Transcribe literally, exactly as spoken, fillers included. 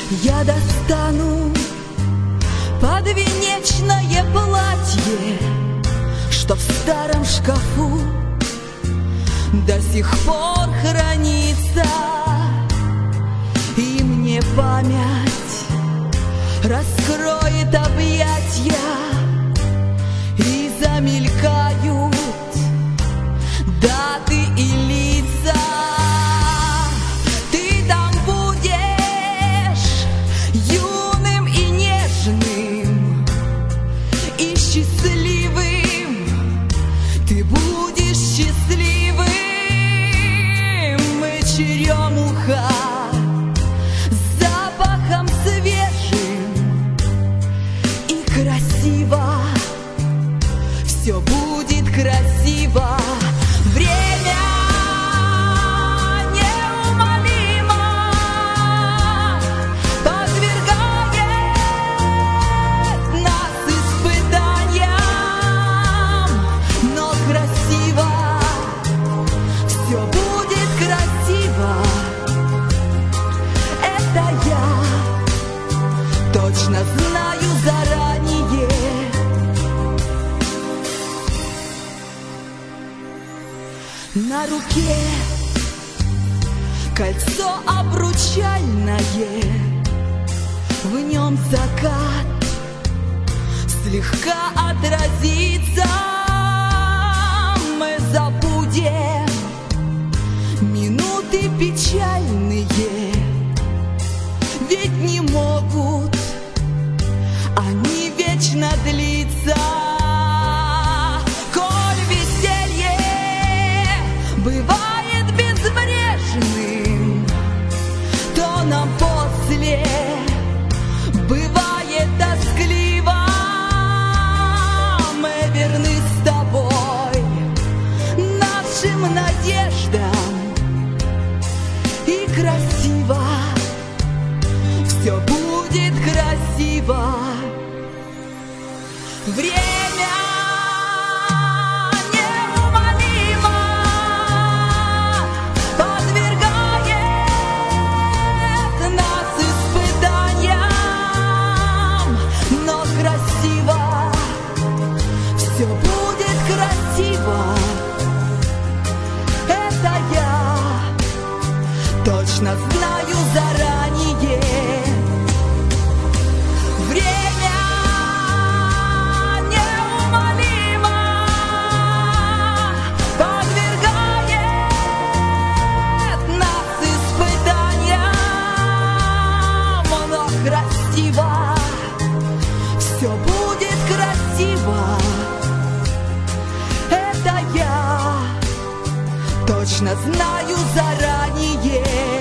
Я достану подвенечное платье, что в старом шкафу до сих пор хранится, и мне память раскроет объятья, и замелькают даты и лица. Ты там будешь юным и нежным, и счастливым. Ты будешь счастливым. Мы черемуха с запахом свежим, и красиво, все будет красиво. Время неумолимо подвергает нас испытаниям, но красиво, все будет красиво. Это я точно знаю заранее. На руке кольцо обручальное, в нем закат слегка отразится. Мы забудем минуты печальные, ведь не могут они вечно длиться. Бывает безбрежным, то нам после бывает тоскливо. Мы верны с тобой нашим надеждам, и красиво, все будет красиво. Время все будет красиво. Это я точно знаю заранее. Время неумолимо подвергает нас испытаниям, но красиво, все будет красиво. Это я точно знаю заранее.